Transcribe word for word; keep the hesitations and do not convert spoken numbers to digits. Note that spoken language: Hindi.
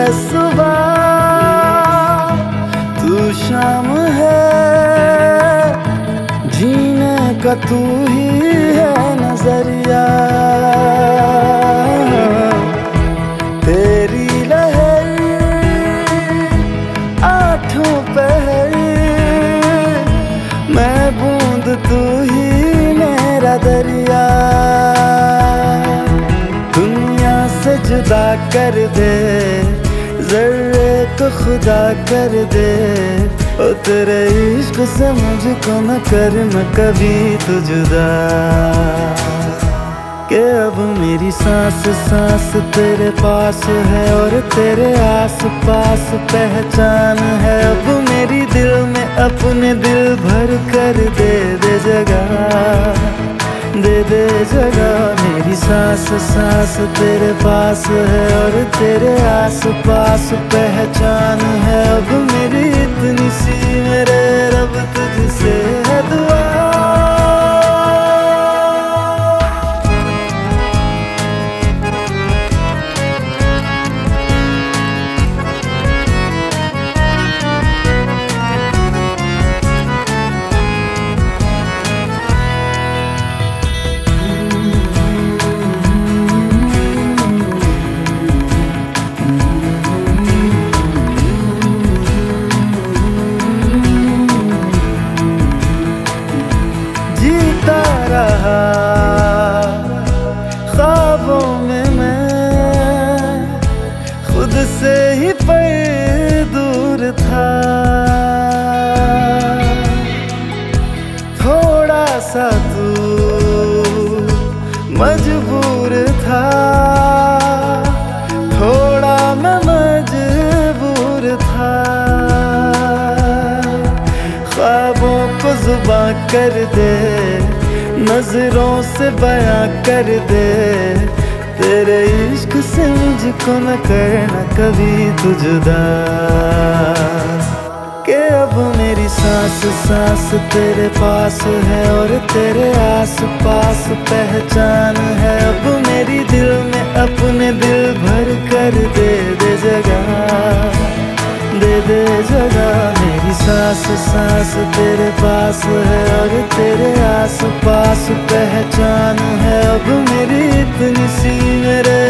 है सुबह, तू शाम है, जीने का तू ही है नजरिया। तेरी लहर आठों पहर, मैं बूंद तू ही मेरा दरिया। दुनिया से जुदा कर दे, ज़र्रे को खुदा कर दे, ओ तेरे इश्क से मुझको न कर मैं कभी तू जुदा। कि अब मेरी सांस सांस तेरे पास है और तेरे आस पास पहचान है। अब मेरी दिल में अपने दिल भर कर दे दे जगह, दे दे जगह। मेरी सांस सांस तेरे पास है और तेरे आस पास पहचान है। अब मेरी इतनी सी मेरे रब तुझसे है दुआ। जीता रहा ख्वाबों में मैं, खुद से ही पर दूर था। थोड़ा सा तू मजबूर था, थोड़ा मैं मजबूर था। ख्वाबों को जुबां कर दे, नजरों से बयां कर दे, तेरे इश्क से मुझको न करना कभी तू जुदा। कि अब मेरी सांस सांस तेरे पास है और तेरे आस पास पहचान है। अब मेरी दिल में अपने दिल भर कर दे दे जगह, दे दे जगह। मेरी सांस सांस तेरे पास है और तेरे आस पास पहचान है। अब मेरी इतनी सी मेरे